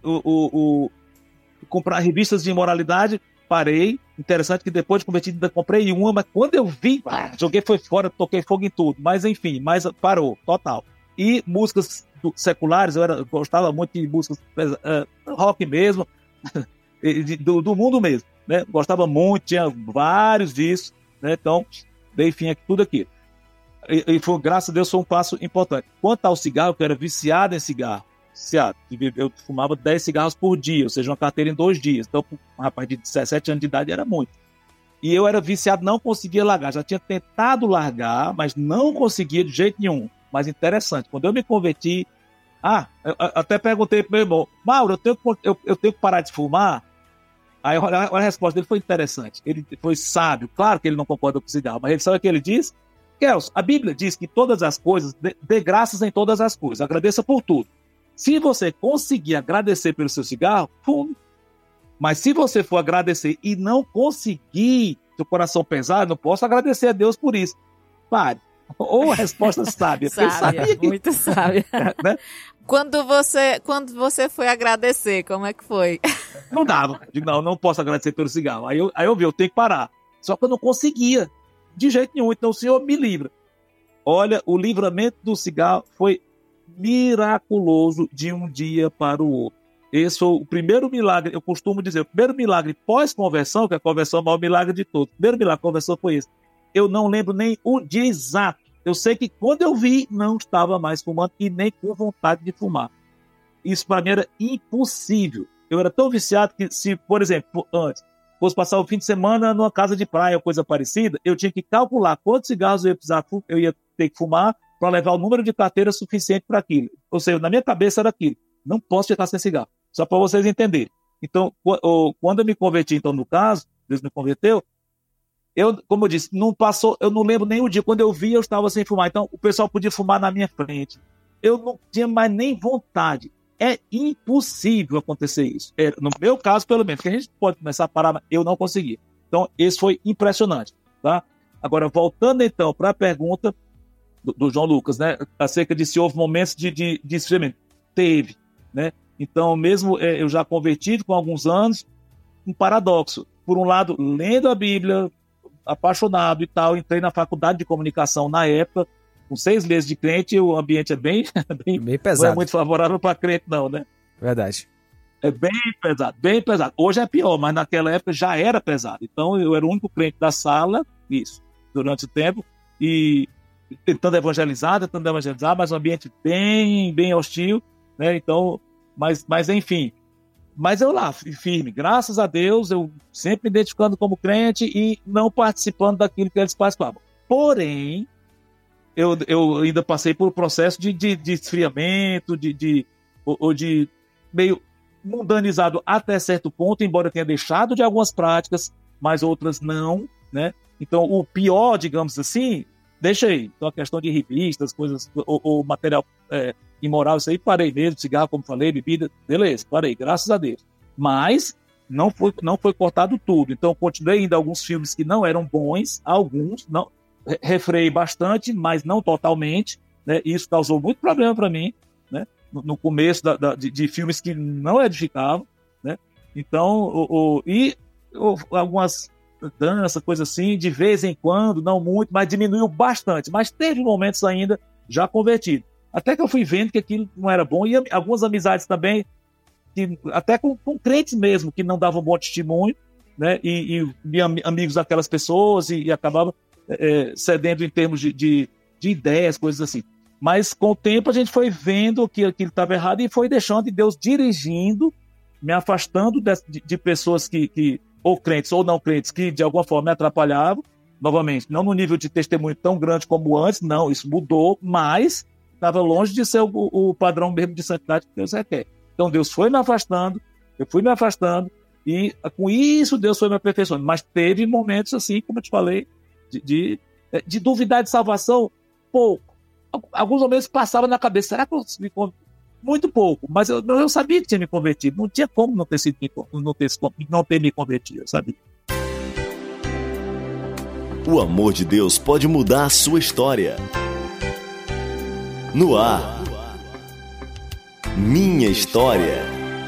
[SPEAKER 4] comprar revistas de moralidade, parei. Interessante que depois de convertido ainda comprei uma, mas quando eu vi, joguei foi fora, toquei fogo em tudo. Mas enfim, parou, total. E músicas seculares, eu gostava muito de músicas rock mesmo, do mundo mesmo, né? Gostava muito, tinha vários discos, né? Então, dei fim a tudo aquilo. E foi, graças a Deus, foi um passo importante. Quanto ao cigarro, eu era viciado em cigarro. Eu fumava 10 cigarros por dia, ou seja, uma carteira em 2 dias. Então, um rapaz de 17 anos de idade era muito. E eu era viciado, não conseguia largar. Já tinha tentado largar, mas não conseguia de jeito nenhum. Mas interessante, quando eu me converti, eu até perguntei pro meu irmão, Mauro, eu tenho que parar de fumar? Aí a resposta dele foi interessante. Ele foi sábio, claro que ele não concorda com o cigarro, mas ele sabe o que ele diz? Kelso, a Bíblia diz que todas as coisas, dê graças em todas as coisas, agradeça por tudo. Se você conseguir agradecer pelo seu cigarro, fume. Mas se você for agradecer e não conseguir, seu coração pesar, não posso agradecer a Deus por isso. Pare. Ou a resposta sábia.
[SPEAKER 3] Sábia, muito sábia.
[SPEAKER 4] Né?
[SPEAKER 3] Quando você foi agradecer, como é que foi?
[SPEAKER 4] Não dava. Digo, não posso agradecer pelo cigarro. Aí eu vi, eu tenho que parar. Só que eu não conseguia, de jeito nenhum. Então o Senhor me livra. Olha, o livramento do cigarro foi miraculoso de um dia para o outro. Esse foi o primeiro milagre, eu costumo dizer, o primeiro milagre pós-conversão, que a conversão é o maior milagre de todos. O primeiro milagre de conversão foi esse. Eu não lembro nem o dia exato. Eu sei que quando eu vi, não estava mais fumando e nem com vontade de fumar. Isso para mim era impossível. Eu era tão viciado que se, por exemplo, antes, fosse passar o fim de semana numa casa de praia ou coisa parecida, eu tinha que calcular quantos cigarros eu ia ter que fumar para levar o número de carteira suficiente para aquilo. Ou seja, na minha cabeça era aquilo. Não posso ficar sem cigarro. Só para vocês entenderem. Então, quando eu me converti, então, no caso, Deus me converteu, como eu disse, não passou, eu não lembro nem o dia. Quando eu vi, eu estava sem fumar. Então, o pessoal podia fumar na minha frente. Eu não tinha mais nem vontade. É impossível acontecer isso. No meu caso, pelo menos, que a gente pode começar a parar, mas eu não consegui. Então, esse foi impressionante. Tá? Agora, voltando então para a pergunta do João Lucas, né? Acerca de se houve momentos de esfriamento. Teve, né? Então, mesmo eu já convertido com alguns anos, um paradoxo. Por um lado, lendo a Bíblia, apaixonado e tal, entrei na faculdade de comunicação na época, com 6 meses de crente, o ambiente é bem
[SPEAKER 2] pesado.
[SPEAKER 4] Não é muito favorável para crente, não, né?
[SPEAKER 2] Verdade.
[SPEAKER 4] É bem pesado, bem pesado. Hoje é pior, mas naquela época já era pesado. Então eu era o único crente da sala, isso, durante o tempo, e tentando evangelizar, mas um ambiente bem hostil, né? Então, mas enfim. Mas eu lá, firme, graças a Deus, eu sempre me identificando como crente e não participando daquilo que eles participavam. Porém, eu ainda passei por um processo de esfriamento, ou de meio mundanizado até certo ponto, embora eu tenha deixado de algumas práticas, mas outras não, né? Então, o pior, digamos assim, deixei. Então, a questão de revistas, coisas, ou material imoral, isso aí, parei mesmo, cigarro, como falei, bebida, beleza, parei, graças a Deus. Mas não foi cortado tudo. Então, continuei indo a alguns filmes que não eram bons, alguns, não, refreiei bastante, mas não totalmente, né? Isso causou muito problema para mim, né? No começo de filmes que não edificavam, né? Então, algumas danças, coisas assim, de vez em quando, não muito, mas diminuiu bastante. Mas teve momentos ainda já convertido. Até que eu fui vendo que aquilo não era bom, e algumas amizades também, até com crentes mesmo, que não davam bom testemunho, né? E amigos daquelas pessoas, e acabavam cedendo em termos de ideias, coisas assim. Mas com o tempo a gente foi vendo que aquilo estava errado e foi deixando, e Deus dirigindo, me afastando de pessoas que ou crentes ou não crentes, que de alguma forma me atrapalhavam. Novamente, não no nível de testemunho tão grande como antes, não, isso mudou, mas estava longe de ser o padrão mesmo de santidade que Deus requer. Então Deus foi me afastando, eu fui me afastando, e com isso Deus foi me aperfeiçoando. Mas teve momentos assim, como eu te falei, de duvidar de salvação, pouco. Alguns momentos passava na cabeça, será que eu me converti? Muito pouco, mas eu sabia que tinha me convertido, não tinha como não ter me convertido, eu sabia.
[SPEAKER 1] O amor de Deus pode mudar a sua história. No ar, Minha História.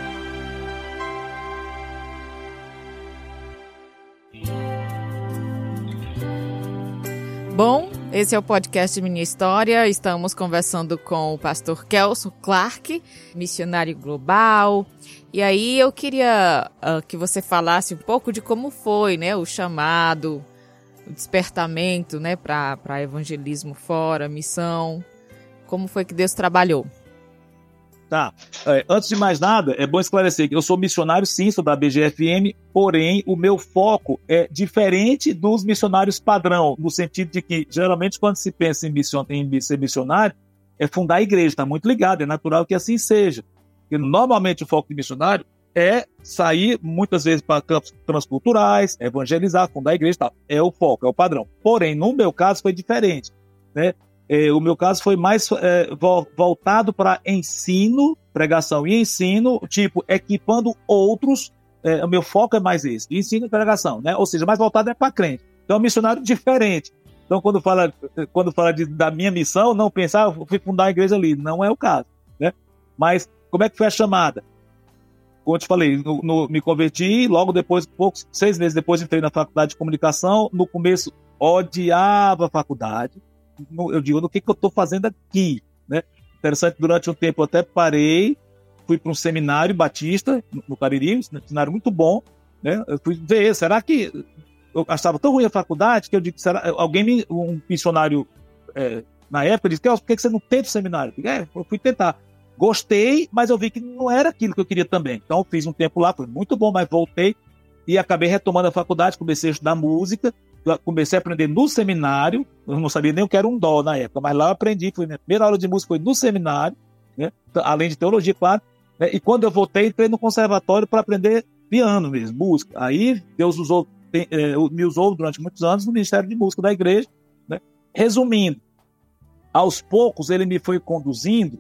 [SPEAKER 3] Bom, esse é o podcast Minha História. Estamos conversando com o pastor Kelson Clark, missionário global. E aí eu queria que você falasse um pouco de como foi, né, o chamado, o despertamento, né, para evangelismo fora, missão. Como foi que Deus trabalhou?
[SPEAKER 4] Tá. Antes de mais nada, é bom esclarecer que eu sou missionário, sim, sou da BGFM, porém o meu foco é diferente dos missionários padrão, no sentido de que, geralmente, quando se pensa em ser missionário, é fundar a igreja, está muito ligado, é natural que assim seja. Porque, normalmente, o foco de missionário é sair, muitas vezes, para campos transculturais, evangelizar, fundar a igreja e tal. É o foco, é o padrão. Porém, no meu caso, foi diferente, né? O meu caso foi mais voltado para ensino, pregação e ensino, tipo, equipando outros. O meu foco é mais esse, ensino e pregação, né? Ou seja, mais voltado para crente. Então, é um missionário diferente. Então, quando fala da minha missão, não pensar, eu fui fundar a igreja ali. Não é o caso, né? Mas, como é que foi a chamada? Como eu te falei, me converti, logo depois, 6 meses depois, entrei na faculdade de comunicação. No começo, odiava a faculdade. Eu digo, o que eu estou fazendo aqui, né? Interessante, durante um tempo eu até parei, fui para um seminário batista no Cariri, um seminário muito bom, né? Eu fui ver, será que eu achava tão ruim a faculdade que eu digo, um missionário na época disse, por que você não tenta o seminário? Eu fui tentar, gostei, mas eu vi que não era aquilo que eu queria também. Então eu fiz um tempo lá, foi muito bom, mas voltei e acabei retomando a faculdade, comecei a estudar música. Comecei a aprender no seminário, eu não sabia nem o que era um dó na época, mas lá eu aprendi, minha primeira aula de música foi no seminário, né? Além de teologia, claro, né? E quando eu voltei, entrei no conservatório para aprender piano mesmo, música. Aí Deus me usou durante muitos anos no Ministério de Música da igreja, né? Resumindo, aos poucos ele me foi conduzindo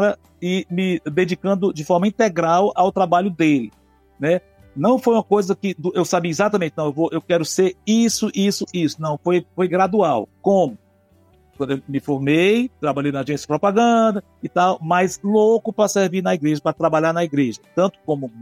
[SPEAKER 4] e me dedicando de forma integral ao trabalho dele, né? Não foi uma coisa que eu sabia exatamente, não, eu quero ser isso. Não, foi gradual. Como? Quando eu me formei, trabalhei na agência de propaganda e tal, mas louco para servir na igreja, para trabalhar na igreja. Tanto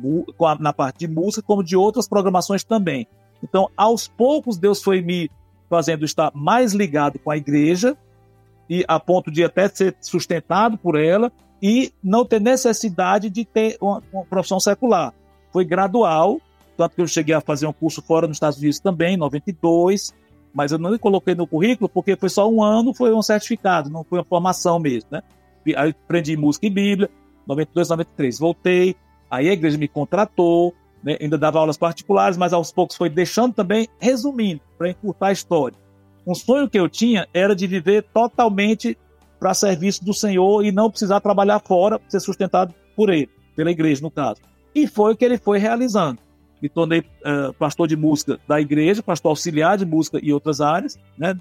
[SPEAKER 4] na parte de música, como de outras programações também. Então, aos poucos, Deus foi me fazendo estar mais ligado com a igreja, e a ponto de até ser sustentado por ela e não ter necessidade de ter uma profissão secular. Foi gradual, tanto que eu cheguei a fazer um curso fora nos Estados Unidos também, em 92, mas eu não coloquei no currículo porque foi só um ano, foi um certificado, não foi uma formação mesmo, né? Aí aprendi música e Bíblia, 92, 93, voltei, aí a igreja me contratou, né? Ainda dava aulas particulares, mas aos poucos foi deixando também, resumindo, para encurtar a história. Um sonho que eu tinha era de viver totalmente para serviço do Senhor e não precisar trabalhar fora, ser sustentado por ele, pela igreja, no caso. E foi o que ele foi realizando. Me tornei pastor de música da igreja, pastor auxiliar de música e outras áreas, né?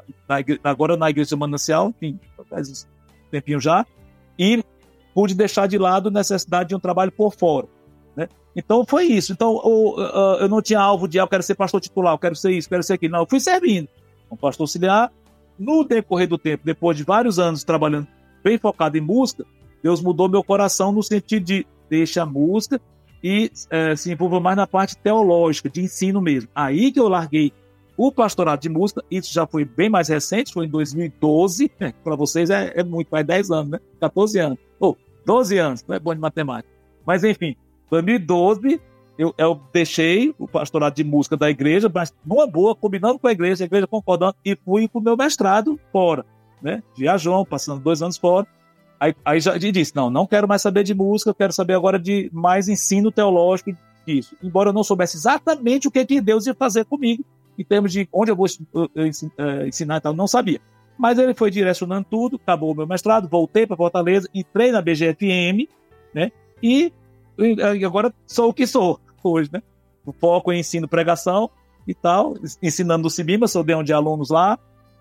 [SPEAKER 4] Agora na igreja de Manancial, enfim, faz um tempinho já, e pude deixar de lado a necessidade de um trabalho por fora, né? Então foi isso. Então eu não tinha alvo de eu quero ser pastor titular, eu quero ser isso, eu quero ser aquilo. Não, eu fui servindo como pastor auxiliar. No decorrer do tempo, depois de vários anos trabalhando bem focado em música, Deus mudou meu coração no sentido de deixa a música e se envolva mais na parte teológica, de ensino mesmo. Aí que eu larguei o pastorado de música, isso já foi bem mais recente, foi em 2012, para vocês é muito, faz 10 anos, né? 14 anos, 12 anos, não é bom de matemática. Mas enfim, 2012, eu deixei o pastorado de música da igreja, mas numa boa, combinando com a igreja concordando, e fui para o meu mestrado fora, né? Viajou, passando 2 anos fora. Aí já disse, não quero mais saber de música, eu quero saber agora de mais ensino teológico disso. Embora eu não soubesse exatamente o que Deus ia fazer comigo, em termos de onde eu vou ensinar e tal, não sabia. Mas ele foi direcionando tudo, acabou o meu mestrado, voltei para Fortaleza, entrei na BGFM, né? E agora sou o que sou hoje, né? O foco em ensino, pregação e tal, ensinando no Cibima, sou de alunos lá.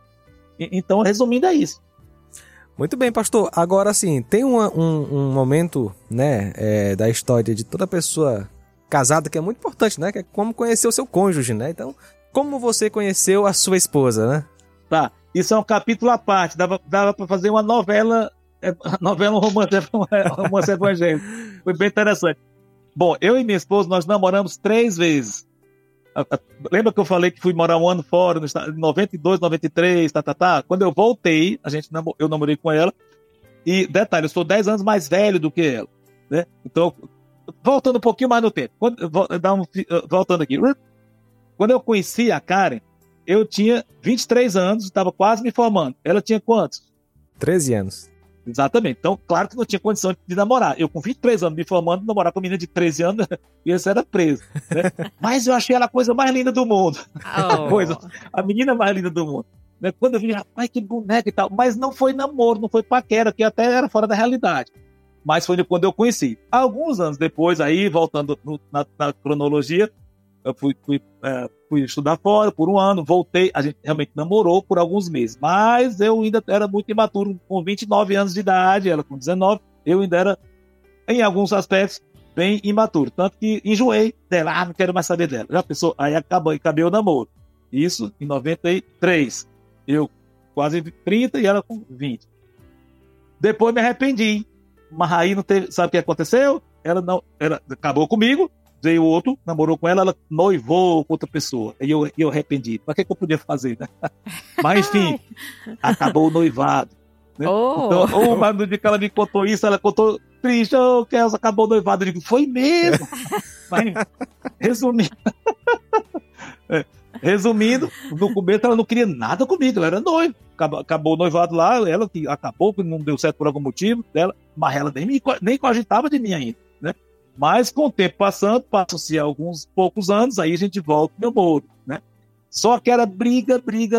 [SPEAKER 4] Então, resumindo, é isso.
[SPEAKER 2] Muito bem, pastor. Agora, sim, tem um momento, né, da história de toda pessoa casada que é muito importante, né? Que é como conhecer o seu cônjuge, né? Então, como você conheceu a sua esposa, né?
[SPEAKER 4] Tá, isso é um capítulo à parte. Dava para fazer uma novela, um romance evangélico. Foi bem interessante. Bom, eu e minha esposa, nós namoramos 3 vezes. Lembra que eu falei que fui morar um ano fora, em 92, 93, Quando eu voltei, eu namorei com ela. E, detalhe, eu sou 10 anos mais velho do que ela, né? Então, voltando um pouquinho mais no tempo. Voltando aqui. Quando eu conheci a Karen, eu tinha 23 anos, estava quase me formando. Ela tinha quantos?
[SPEAKER 2] 13 anos.
[SPEAKER 4] Exatamente. Então, claro que não tinha condição de namorar. Eu, com 23 anos, me formando, namorar com uma menina de 13 anos, e esse era preso, né? Mas eu achei ela a coisa mais linda do mundo. A menina mais linda do mundo. Né? Quando eu vi, rapaz, que boneca e tal. Mas não foi namoro, não foi paquera, que até era fora da realidade. Mas foi quando eu conheci. Alguns anos depois, aí, voltando na cronologia, eu fui estudar fora por um ano, voltei, a gente realmente namorou por alguns meses, mas eu ainda era muito imaturo, com 29 anos de idade, ela com 19, eu ainda era, em alguns aspectos, bem imaturo, tanto que enjoei dela, não quero mais saber dela, já pensou, aí acabei o namoro, isso em 93, eu quase 30 e ela com 20. Depois me arrependi, mas aí não teve, sabe o que aconteceu? Ela acabou comigo, veio outro, namorou com ela, ela noivou com outra pessoa. E eu arrependi. Mas o que eu podia fazer, né? Mas, enfim, acabou o noivado. Né? Então, mas no dia que ela me contou isso, ela contou triste, Kelso, acabou o noivado. Eu digo, foi mesmo. Mas, resumindo, no começo ela não queria nada comigo, ela era noiva. Acabou o noivado lá, ela que acabou, que não deu certo por algum motivo dela, mas ela nem cogitava de mim ainda, né? Mas com o tempo passando, passam-se alguns poucos anos, aí a gente volta no namoro, né? Só que era briga,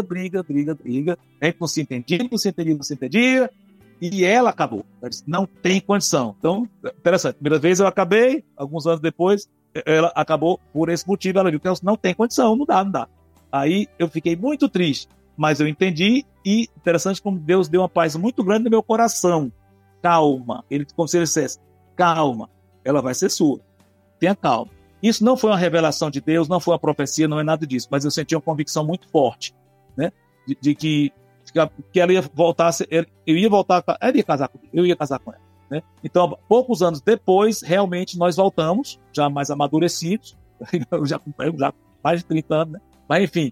[SPEAKER 4] a gente não se entendia, e ela acabou. Ela disse, não tem condição. Então, interessante, primeira vez eu acabei, alguns anos depois, ela acabou por esse motivo, ela disse, não tem condição, não dá. Aí eu fiquei muito triste, mas eu entendi, e interessante como Deus deu uma paz muito grande no meu coração. Calma, como se ele dissesse, calma. Ela vai ser sua. Tenha calma. Isso não foi uma revelação de Deus, não foi uma profecia, não é nada disso, mas eu senti uma convicção muito forte, né? De que ela ia voltar, ela ia casar comigo, eu ia casar com ela, né? Então, poucos anos depois, realmente nós voltamos, já mais amadurecidos, já mais de 30 anos, né? Mas enfim,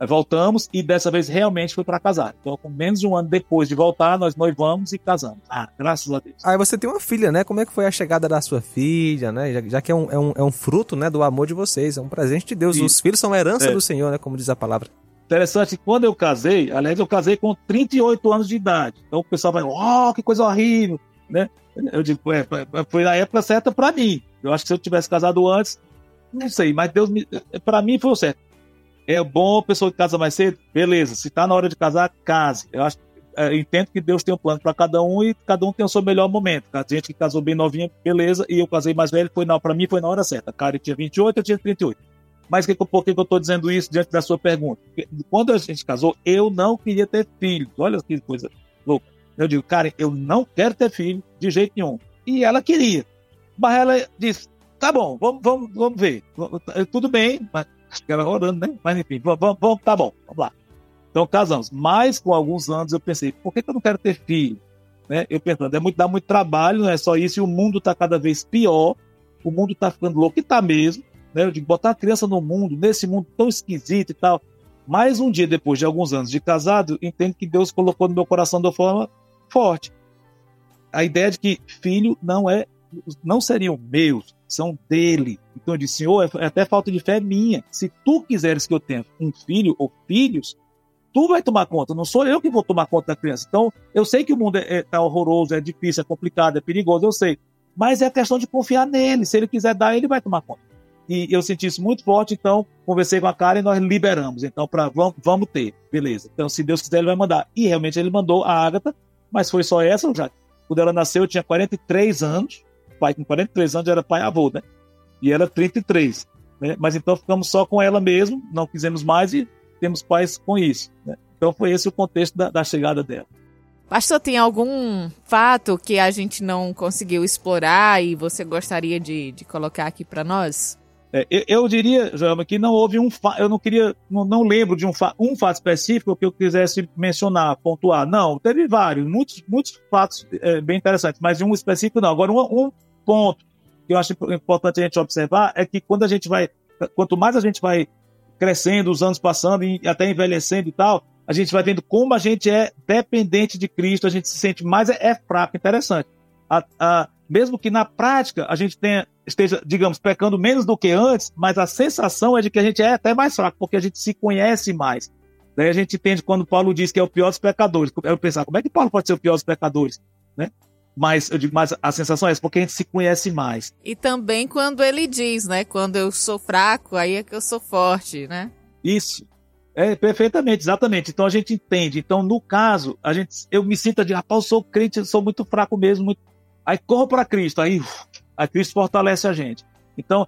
[SPEAKER 4] Aí voltamos e dessa vez realmente foi para casar. Então, com menos de um ano depois de voltar, nós noivamos e casamos. Graças a Deus.
[SPEAKER 2] Aí você tem uma filha, né? Como é que foi a chegada da sua filha, né? Já que é um fruto, né, do amor de vocês, é um presente de Deus. Isso. Os filhos são herança do Senhor, né? Como diz a palavra.
[SPEAKER 4] Interessante, quando eu casei, aliás, eu casei com 38 anos de idade. Então o pessoal vai, que coisa horrível, né? Eu digo, foi na época certa para mim. Eu acho que se eu tivesse casado antes, não sei, mas Deus, para mim foi o certo. É bom a pessoa que casa mais cedo? Beleza. Se tá na hora de casar, case. Eu entendo que Deus tem um plano para cada um e cada um tem o seu melhor momento. A gente que casou bem novinha, beleza. E eu casei mais velho, para mim foi na hora certa. A Karen tinha 28, eu tinha 38. Mas por que eu estou dizendo isso diante da sua pergunta? Porque quando a gente casou, eu não queria ter filhos. Olha que coisa louca. Eu digo, Karen, eu não quero ter filho de jeito nenhum. E ela queria. Mas ela disse, tá bom, vamos ver. Tudo bem, mas acho que era orando, né? Mas enfim, tá bom, vamos lá. Então casamos. Mas com alguns anos eu pensei, por que eu não quero ter filho? Né? Eu pensando, dá muito trabalho, não é só isso, e o mundo está cada vez pior, o mundo está ficando louco, e está mesmo. Né? Eu digo, botar a criança no mundo, nesse mundo tão esquisito e tal. Mas um dia depois de alguns anos de casado, eu entendo que Deus colocou no meu coração de uma forma forte. A ideia de que filho não seriam meus, são dele. Então eu disse, Senhor, é até falta de fé minha. Se tu quiseres que eu tenha um filho ou filhos, tu vai tomar conta, não sou eu que vou tomar conta da criança. Então, eu sei que o mundo tá horroroso, é difícil, é complicado, é perigoso, eu sei. Mas é questão de confiar nele. Se ele quiser dar, ele vai tomar conta. E eu senti isso muito forte, então conversei com a Karen e nós liberamos. Então, vamos ter, beleza. Então, se Deus quiser, ele vai mandar. E realmente ele mandou a Ágata, mas foi só essa. Quando ela nasceu, eu tinha 43 anos. O pai com 43 anos era pai-avô, né? E ela 33. Né? Mas então ficamos só com ela mesmo, não quisemos mais e temos pais com isso. Né? Então foi esse o contexto da chegada dela.
[SPEAKER 3] Pastor, tem algum fato que a gente não conseguiu explorar e você gostaria de colocar aqui para nós?
[SPEAKER 4] Eu diria, Joelma, que não houve um fato, eu não lembro de um fato específico que eu quisesse mencionar, pontuar. Não, teve vários, muitos fatos bem interessantes, mas de um específico não. Agora, um ponto que eu acho importante a gente observar é que quanto mais a gente vai crescendo, os anos passando e até envelhecendo e tal, a gente vai vendo como a gente é dependente de Cristo, a gente se sente mais fraco. Interessante. Mesmo que na prática a gente esteja, digamos, pecando menos do que antes, mas a sensação é de que a gente é até mais fraco, porque a gente se conhece mais. Daí a gente entende quando Paulo diz que é o pior dos pecadores. Eu pensar, como é que Paulo pode ser o pior dos pecadores? Né? Mas eu digo, mas a sensação é essa, porque a gente se conhece mais.
[SPEAKER 3] E também quando ele diz, né? Quando eu sou fraco, aí é que eu sou forte, né?
[SPEAKER 4] Isso. Perfeitamente, exatamente. Então a gente entende. Então, no caso, eu me sinto de, rapaz, eu sou crente, eu sou muito fraco mesmo, aí corro para Cristo, aí Cristo fortalece a gente. Então,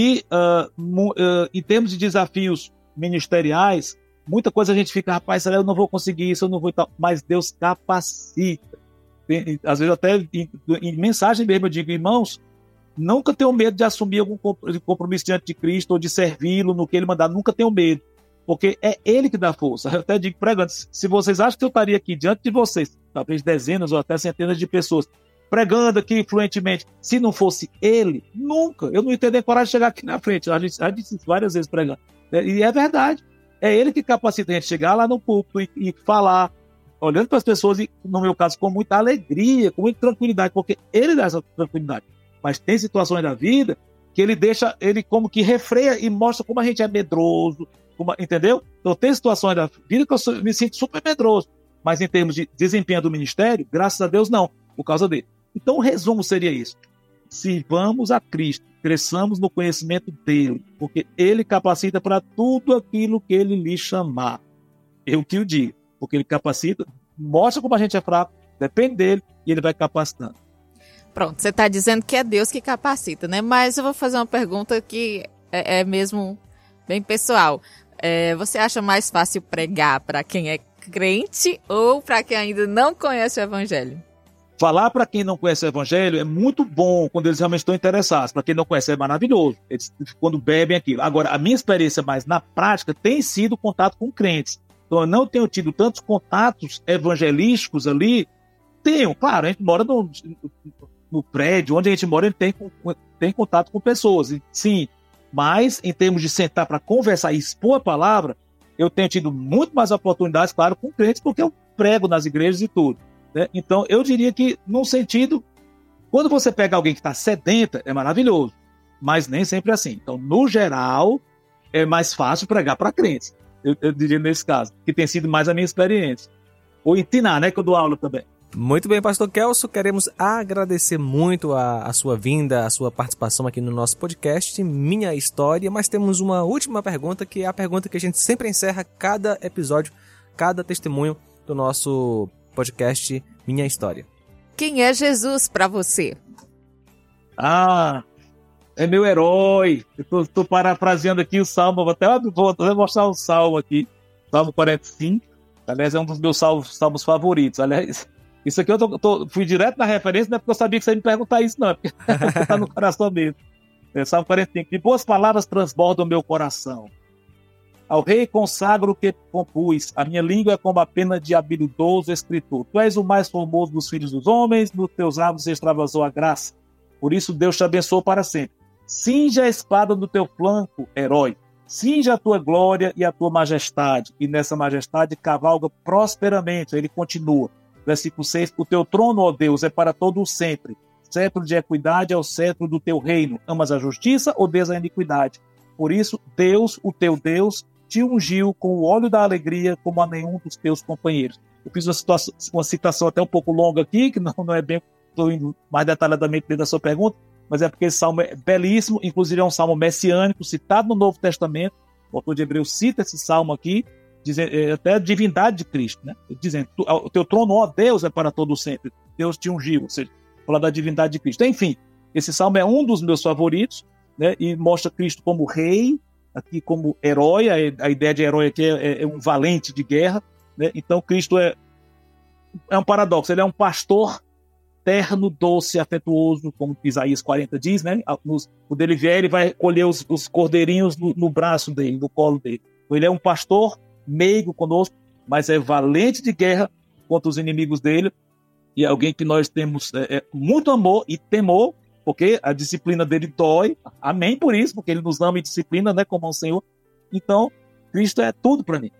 [SPEAKER 4] em termos de desafios ministeriais, muita coisa a gente fica, rapaz, eu não vou conseguir isso, eu não vou, mas Deus capacita. Às vezes até em mensagem mesmo eu digo, irmãos, nunca tenham medo de assumir algum compromisso diante de Cristo ou de servi-lo no que Ele mandar, nunca tenham medo, porque é Ele que dá força. Eu até digo pregando, se vocês acham que eu estaria aqui diante de vocês, talvez dezenas ou até centenas de pessoas, pregando aqui fluentemente, se não fosse Ele, nunca, eu não ia ter nem coragem de chegar aqui na frente. A gente disse várias vezes pregando, e é verdade, é Ele que capacita a gente chegar lá no púlpito e falar, olhando para as pessoas, e no meu caso, com muita alegria, com muita tranquilidade, porque Ele dá essa tranquilidade. Mas tem situações da vida que Ele como que refreia e mostra como a gente é medroso, entendeu? Então tem situações da vida que eu me sinto super medroso, mas em termos de desempenho do ministério, graças a Deus não, por causa dele. Então o resumo seria isso: sirvamos a Cristo, cresçamos no conhecimento dele, porque ele capacita para tudo aquilo que ele lhe chamar. Eu que o digo, porque ele capacita, mostra como a gente é fraco, depende dele e ele vai capacitando.
[SPEAKER 3] Pronto, você está dizendo que é Deus que capacita, né? Mas eu vou fazer uma pergunta que é mesmo bem pessoal. Você acha mais fácil pregar para quem é crente ou para quem ainda não conhece o Evangelho?
[SPEAKER 4] Falar para quem não conhece o Evangelho é muito bom quando eles realmente estão interessados. Para quem não conhece é maravilhoso, eles, quando bebem aquilo. Agora, a minha experiência mais na prática tem sido contato com crentes. Então, eu não tenho tido tantos contatos evangelísticos ali. Tenho, claro, a gente mora no prédio, onde a gente mora, ele tem contato com pessoas, sim. Mas, em termos de sentar para conversar e expor a palavra, eu tenho tido muito mais oportunidades, claro, com crentes, porque eu prego nas igrejas e tudo, né? Então, eu diria que, num sentido, quando você pega alguém que está sedenta, é maravilhoso, mas nem sempre é assim. Então, no geral, é mais fácil pregar para crentes. Eu diria nesse caso, que tem sido mais a minha experiência. Ou ensinar, né, que eu dou aula também.
[SPEAKER 2] Muito bem, pastor Kelso, queremos agradecer muito a sua vinda, a sua participação aqui no nosso podcast Minha História, mas temos uma última pergunta, que é a pergunta que a gente sempre encerra cada episódio, cada testemunho do nosso podcast Minha História.
[SPEAKER 3] Quem é Jesus para você?
[SPEAKER 4] É meu herói. Eu estou parafraseando aqui o Salmo, vou até mostrar o Salmo aqui, Salmo 45, aliás, é um dos meus salmos favoritos, aliás. Isso aqui fui direto na referência, não é porque eu sabia que você ia me perguntar isso, não. É porque está no coração mesmo. Salmo 45. De boas palavras transbordam o meu coração. Ao rei consagro o que compus. A minha língua é como a pena de habilidoso escritor. Tu és o mais formoso dos filhos dos homens, nos teus lábios extravasou a graça. Por isso Deus te abençoou para sempre. Cinja a espada do teu flanco, herói. Cinja a tua glória e a tua majestade. E nessa majestade cavalga prosperamente. Aí ele continua. Versículo 6, o teu trono, ó Deus, é para todo o sempre. Cetro de equidade é o cetro do teu reino. Amas a justiça, odeias a iniquidade. Por isso, Deus, o teu Deus, te ungiu com o óleo da alegria como a nenhum dos teus companheiros. Eu fiz uma citação até um pouco longa aqui, que não é bem, estou indo mais detalhadamente dentro da sua pergunta, mas é porque esse salmo é belíssimo, inclusive é um salmo messiânico, citado no Novo Testamento. O autor de Hebreus cita esse salmo aqui, dizendo, até a divindade de Cristo, né? Dizendo, o teu trono, ó Deus, é para todo sempre. Deus te ungiu, ou seja, fala da divindade de Cristo. Enfim, esse salmo é um dos meus favoritos, né? E mostra Cristo como rei, aqui como herói. A ideia de herói aqui é um valente de guerra, né? Então Cristo é um paradoxo, ele é um pastor terno, doce, afetuoso, como Isaías 40 diz, né? Quando ele vier, ele vai colher os cordeirinhos no braço dele, no colo dele. Então, ele é um pastor meigo conosco, mas é valente de guerra contra os inimigos dele, e é alguém que nós temos muito amor e temor, porque a disciplina dele dói, amém por isso, porque ele nos ama e disciplina, né, como o Senhor. Então, Cristo é tudo para mim.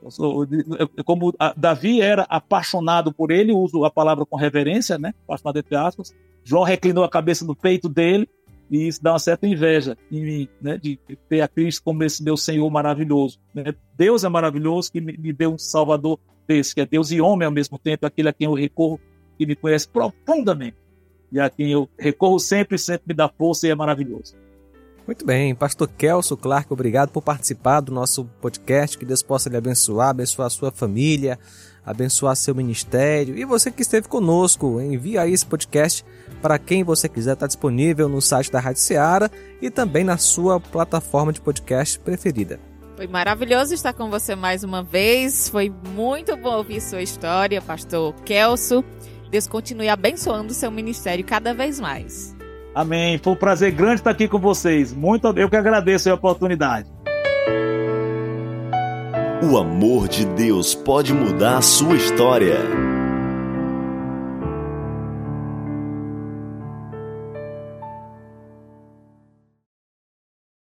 [SPEAKER 4] Como Davi era apaixonado por ele, uso a palavra com reverência, né, apaixonado entre aspas, João reclinou a cabeça no peito dele, e isso dá uma certa inveja em mim, né, de ter a Cristo como esse meu Senhor maravilhoso, né? Deus é maravilhoso que me deu um Salvador desse, que é Deus e homem ao mesmo tempo, aquele a quem eu recorro, que me conhece profundamente, e a quem eu recorro sempre me dá força e é maravilhoso.
[SPEAKER 2] Muito bem, pastor Kelso Clark, obrigado por participar do nosso podcast, que Deus possa lhe abençoar a sua família, abençoar seu ministério, e você que esteve conosco, envie aí esse podcast para quem você quiser, está disponível no site da Rádio Seara e também na sua plataforma de podcast preferida.
[SPEAKER 3] Foi maravilhoso estar com você mais uma vez, foi muito bom ouvir sua história, pastor Kelso. Deus continue abençoando o seu ministério cada vez mais.
[SPEAKER 4] Amém, foi um prazer grande estar aqui com vocês, eu que agradeço a oportunidade.
[SPEAKER 1] O amor de Deus pode mudar a sua história.